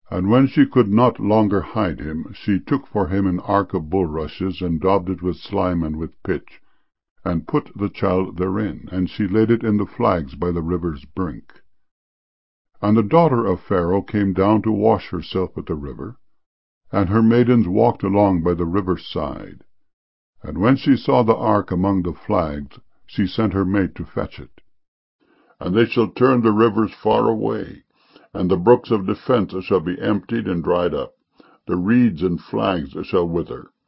And when she could not longer hide him, she took for him an ark of bulrushes, and daubed it with slime and with pitch, and put the child therein, and she laid it in the flags by the river's brink. And the daughter of Pharaoh came down to wash herself at the river, and her maidens walked along by the river's side. And when she saw the ark among the flags, she sent her maid to fetch it. And they shall turn the rivers far away, and the brooks of defense shall be emptied and dried up, the reeds and flags shall wither,